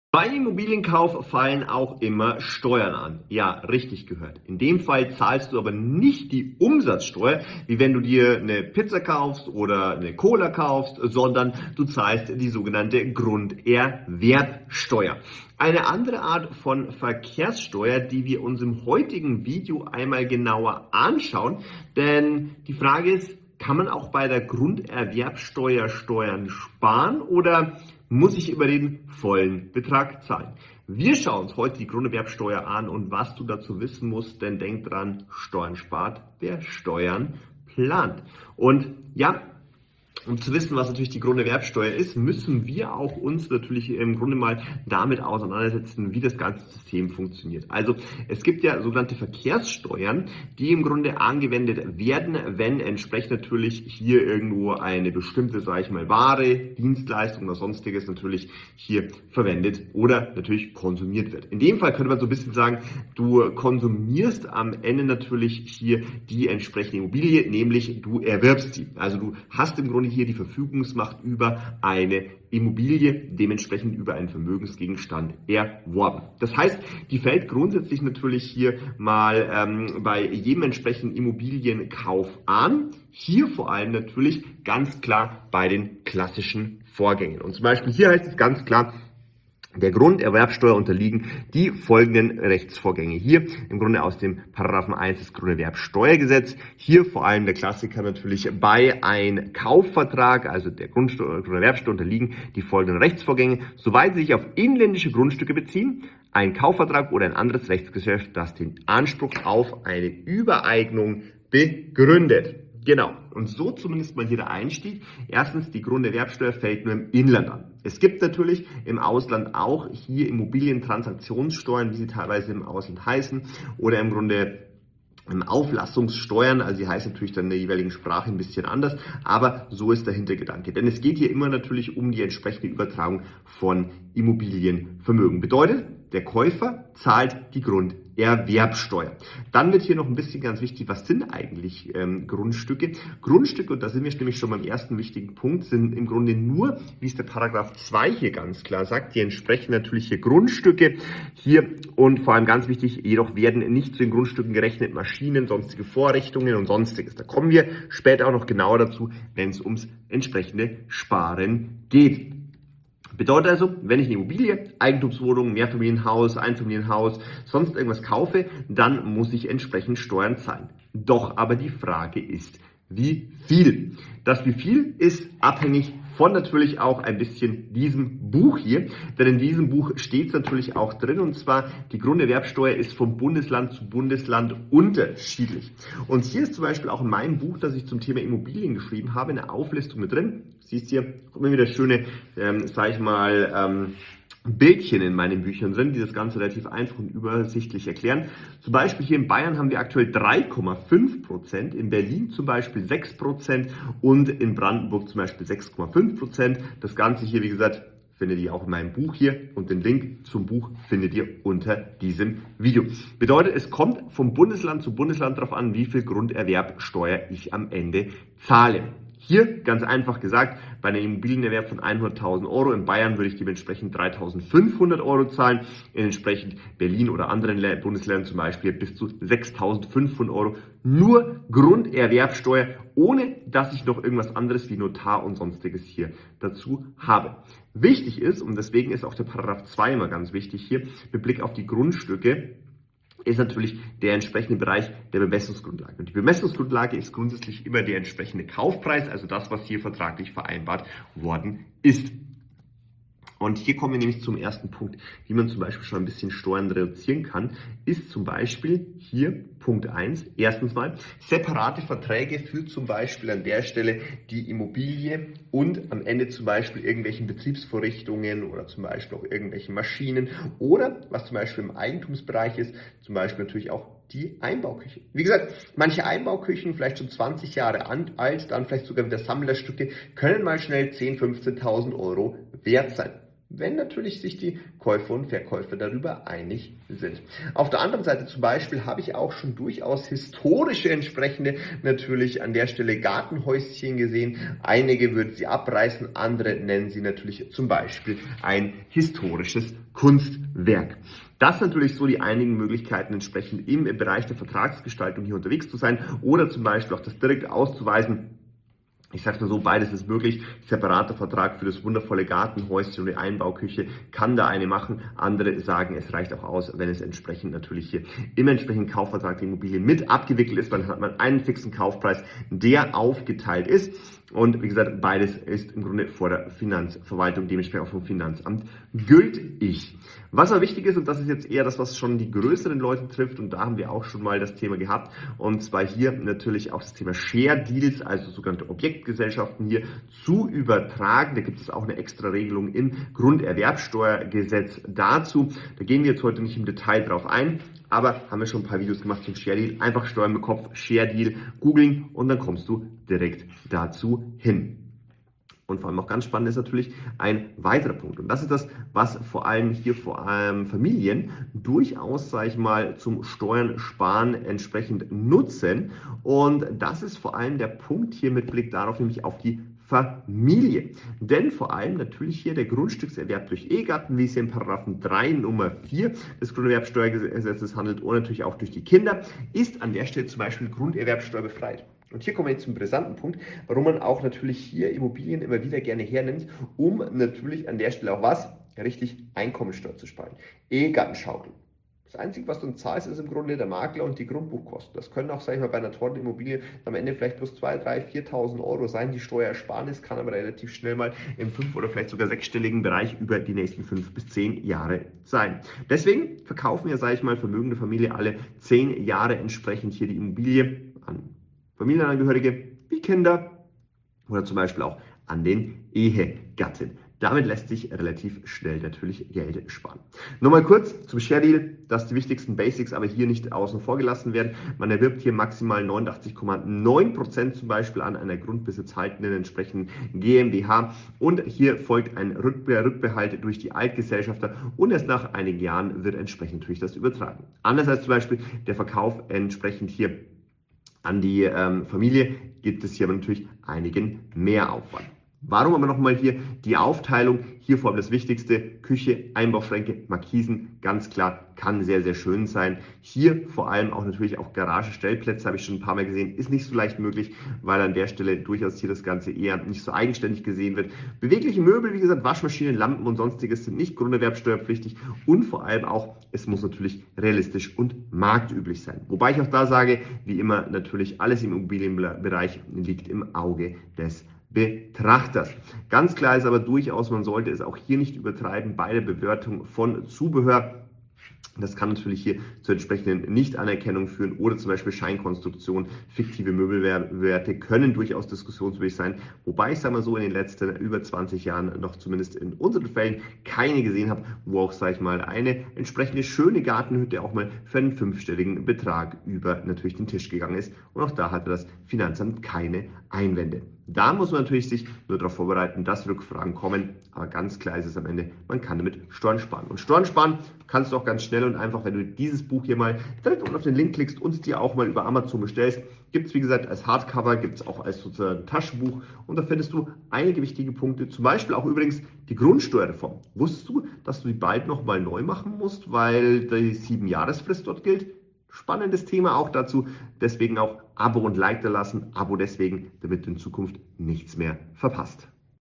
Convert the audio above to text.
Beim Immobilienkauf fallen auch immer Steuern an. Ja, richtig gehört. In dem Fall zahlst du aber nicht die Umsatzsteuer, wie wenn du dir eine Pizza kaufst oder eine Cola kaufst, sondern du zahlst die sogenannte Grunderwerbsteuer. Eine andere Art von Verkehrssteuer, die wir uns im heutigen Video einmal genauer anschauen, denn die Frage ist, kann man auch bei der Grunderwerbsteuer Steuern sparen oder muss ich über den vollen Betrag zahlen? Wir schauen uns heute die Grunderwerbsteuer an und was du dazu wissen musst, denn denk dran, Steuern spart, wer Steuern plant. Und ja, um zu wissen, was natürlich die Grunderwerbsteuer ist, müssen wir auch uns natürlich im Grunde mal damit auseinandersetzen, wie das ganze System funktioniert. Also es gibt ja sogenannte Verkehrssteuern, die im Grunde angewendet werden, wenn entsprechend natürlich hier irgendwo eine bestimmte, sage ich mal, Ware, Dienstleistung oder sonstiges natürlich hier verwendet oder natürlich konsumiert wird. In dem Fall könnte man so ein bisschen sagen, du konsumierst am Ende natürlich hier die entsprechende Immobilie, nämlich du erwirbst sie. Also du hast im Grunde hier die Verfügungsmacht über eine Immobilie, dementsprechend über einen Vermögensgegenstand erworben. Das heißt, die fällt grundsätzlich natürlich hier mal bei jedem entsprechenden Immobilienkauf an. Hier vor allem natürlich ganz klar bei den klassischen Vorgängen. Und zum Beispiel hier heißt es ganz klar, der Grunderwerbsteuer unterliegen die folgenden Rechtsvorgänge. Hier im Grunde aus dem Paragraphen 1 des Grunderwerbsteuergesetz. Hier vor allem der Klassiker natürlich bei einem Kaufvertrag, also der Grunderwerbsteuer unterliegen die folgenden Rechtsvorgänge, soweit sie sich auf inländische Grundstücke beziehen, ein Kaufvertrag oder ein anderes Rechtsgeschäft, das den Anspruch auf eine Übereignung begründet. Genau, und so zumindest mal hier der Einstieg. Erstens, die Grunderwerbsteuer fällt nur im Inland an. Es gibt natürlich im Ausland auch hier Immobilientransaktionssteuern, wie sie teilweise im Ausland heißen, oder im Grunde Auflassungssteuern, also die heißt natürlich dann in der jeweiligen Sprache ein bisschen anders, aber so ist der Hintergedanke. Denn es geht hier immer natürlich um die entsprechende Übertragung von Immobilienvermögen. Bedeutet, der Käufer zahlt die Grunderwerbsteuer. Dann wird hier noch ein bisschen ganz wichtig, was sind eigentlich Grundstücke? Grundstücke, und da sind wir nämlich schon beim ersten wichtigen Punkt, sind im Grunde nur, wie es der Paragraph 2 hier ganz klar sagt, die entsprechen natürlich hier Grundstücke hier und vor allem ganz wichtig, jedoch werden nicht zu den Grundstücken gerechnet Maschinen, sonstige Vorrichtungen und sonstiges. Da kommen wir später auch noch genauer dazu, wenn es ums entsprechende Sparen geht. Bedeutet also, wenn ich eine Immobilie, Eigentumswohnung, Mehrfamilienhaus, Einfamilienhaus, sonst irgendwas kaufe, dann muss ich entsprechend Steuern zahlen. Doch aber die Frage ist, wie viel? Das wie viel ist abhängig von natürlich auch ein bisschen diesem Buch hier, denn in diesem Buch steht es natürlich auch drin, und zwar die Grunderwerbsteuer ist von Bundesland zu Bundesland unterschiedlich. Und hier ist zum Beispiel auch in meinem Buch, das ich zum Thema Immobilien geschrieben habe, eine Auflistung mit drin. Siehst hier, kommt mir wieder schöne, sag ich mal, Bildchen in meinen Büchern drin, die das Ganze relativ einfach und übersichtlich erklären. Zum Beispiel hier in Bayern haben wir aktuell 3,5%, in Berlin zum Beispiel 6% und in Brandenburg zum Beispiel 6,5%. Das Ganze hier, wie gesagt, findet ihr auch in meinem Buch hier und den Link zum Buch findet ihr unter diesem Video. Bedeutet, es kommt vom Bundesland zu Bundesland darauf an, wie viel Grunderwerbsteuer ich am Ende zahle. Hier, ganz einfach gesagt, bei einem Immobilienerwerb von 100.000 Euro in Bayern würde ich dementsprechend 3.500 Euro zahlen, in entsprechend Berlin oder anderen Bundesländern zum Beispiel bis zu 6.500 Euro. Nur Grunderwerbsteuer, ohne dass ich noch irgendwas anderes wie Notar und sonstiges hier dazu habe. Wichtig ist, und deswegen ist auch der Paragraph 2 immer ganz wichtig hier, mit Blick auf die Grundstücke, ist natürlich der entsprechende Bereich der Bemessungsgrundlage. Und die Bemessungsgrundlage ist grundsätzlich immer der entsprechende Kaufpreis, also das, was hier vertraglich vereinbart worden ist. Und hier kommen wir nämlich zum ersten Punkt, wie man zum Beispiel schon ein bisschen Steuern reduzieren kann, ist zum Beispiel hier Punkt 1. Erstens mal separate Verträge für zum Beispiel an der Stelle die Immobilie und am Ende zum Beispiel irgendwelchen Betriebsvorrichtungen oder zum Beispiel auch irgendwelchen Maschinen oder was zum Beispiel im Eigentumsbereich ist, zum Beispiel natürlich auch die Einbauküche. Wie gesagt, manche Einbauküchen, vielleicht schon 20 Jahre alt, dann vielleicht sogar wieder Sammlerstücke, können mal schnell 10.000, 15.000 Euro wert sein. wenn natürlich sich die Käufer und Verkäufer darüber einig sind. Auf der anderen Seite zum Beispiel habe ich auch schon durchaus historische entsprechende natürlich an der Stelle Gartenhäuschen gesehen. Einige würden sie abreißen, andere nennen sie natürlich zum Beispiel ein historisches Kunstwerk. Das sind natürlich so die einigen Möglichkeiten, entsprechend im Bereich der Vertragsgestaltung hier unterwegs zu sein oder zum Beispiel auch das direkt auszuweisen. Ich sage mal so, beides ist möglich. Separater Vertrag für das wundervolle Gartenhäuschen und die Einbauküche kann da eine machen. Andere sagen, es reicht auch aus, wenn es entsprechend natürlich hier im entsprechenden Kaufvertrag die Immobilie mit abgewickelt ist, weil dann hat man einen fixen Kaufpreis, der aufgeteilt ist. Und wie gesagt, beides ist im Grunde vor der Finanzverwaltung, dementsprechend auch vom Finanzamt gültig. Was aber wichtig ist, und das ist jetzt eher das, was schon die größeren Leute trifft, und da haben wir auch schon mal das Thema gehabt, und zwar hier natürlich auch das Thema Share Deals, also sogenannte Objektgesellschaften hier zu übertragen. Da gibt es auch eine extra Regelung im Grunderwerbsteuergesetz dazu. Da gehen wir jetzt heute nicht im Detail drauf ein, aber haben wir schon ein paar Videos gemacht zum Share Deal. Einfach Steuern im Kopf, Share Deal googeln und dann kommst du direkt dazu hin. Und vor allem auch ganz spannend ist natürlich ein weiterer Punkt. Und das ist das, was vor allem hier Familien durchaus, sage ich mal, zum Steuern sparen entsprechend nutzen. Und das ist vor allem der Punkt hier mit Blick darauf, nämlich auf die Familie. Denn vor allem natürlich hier der Grundstückserwerb durch Ehegatten, wie es hier in Paragraphen 3 Nummer 4 des Grunderwerbsteuergesetzes handelt und natürlich auch durch die Kinder, ist an der Stelle zum Beispiel Grunderwerbsteuer befreit. Und hier kommen wir jetzt zum brisanten Punkt, warum man auch natürlich hier Immobilien immer wieder gerne hernimmt, um natürlich an der Stelle auch was? Richtig Einkommensteuer zu sparen. Ehegattenschaukel. Das Einzige, was du zahlst, ist im Grunde der Makler und die Grundbuchkosten. Das können auch, sag ich mal, bei einer teuren Immobilie am Ende vielleicht plus 2.000, 3.000, 4.000 Euro sein. Die Steuersparnis kann aber relativ schnell mal im 5- oder vielleicht sogar 6-stelligen Bereich über die nächsten 5 bis 10 Jahre sein. Deswegen verkaufen wir, sag ich mal, vermögende Familie alle 10 Jahre entsprechend hier die Immobilie an Familienangehörige wie Kinder oder zum Beispiel auch an den Ehegatten. Damit lässt sich relativ schnell natürlich Geld sparen. Nochmal kurz zum Share Deal, dass die wichtigsten Basics aber hier nicht außen vor gelassen werden. Man erwirbt hier maximal 89,9% zum Beispiel an einer grundbesitzhaltenden entsprechenden GmbH und hier folgt ein Rückbehalt durch die Altgesellschafter und erst nach einigen Jahren wird entsprechend natürlich das übertragen. Anders als zum Beispiel der Verkauf entsprechend hier an die Familie gibt es hier aber natürlich einigen Mehraufwand. Warum aber nochmal hier die Aufteilung? Hier vor allem das Wichtigste, Küche, Einbauschränke, Markisen, ganz klar, kann sehr, sehr schön sein. Hier vor allem auch natürlich auch Garagenstellplätze, habe ich schon ein paar Mal gesehen, ist nicht so leicht möglich, weil an der Stelle durchaus hier das Ganze eher nicht so eigenständig gesehen wird. Bewegliche Möbel, wie gesagt, Waschmaschinen, Lampen und sonstiges sind nicht grunderwerbsteuerpflichtig und vor allem auch, es muss natürlich realistisch und marktüblich sein. Wobei ich auch da sage, wie immer, natürlich alles im Immobilienbereich liegt im Auge des Betrachters. Ganz klar ist aber durchaus, man sollte es auch hier nicht übertreiben bei der Bewertung von Zubehör. Das kann natürlich hier zur entsprechenden Nichtanerkennung führen oder zum Beispiel Scheinkonstruktion, fiktive Möbelwerte können durchaus diskussionswürdig sein. Wobei ich sage mal so, in den letzten über 20 Jahren noch zumindest in unseren Fällen keine gesehen habe, wo auch, sage ich mal, eine entsprechende schöne Gartenhütte auch mal für einen 5-stelligen Betrag über natürlich den Tisch gegangen ist. Und auch da hatte das Finanzamt keine Einwände. Da muss man natürlich sich nur darauf vorbereiten, dass Rückfragen kommen. Aber ganz klar ist es am Ende, man kann damit Steuern sparen. Und Steuern sparen kannst du auch ganz schnell und einfach, wenn du dieses Buch hier mal direkt unten auf den Link klickst und es dir auch mal über Amazon bestellst. Gibt es, wie gesagt, als Hardcover, gibt es auch als sozusagen Taschenbuch. Und da findest du einige wichtige Punkte. Zum Beispiel auch übrigens die Grundsteuerreform. Wusstest du, dass du die bald nochmal neu machen musst, weil die 7-Jahresfrist dort gilt? Spannendes Thema auch dazu, deswegen auch Abo und Like da lassen. Abo deswegen, damit du in Zukunft nichts mehr verpasst.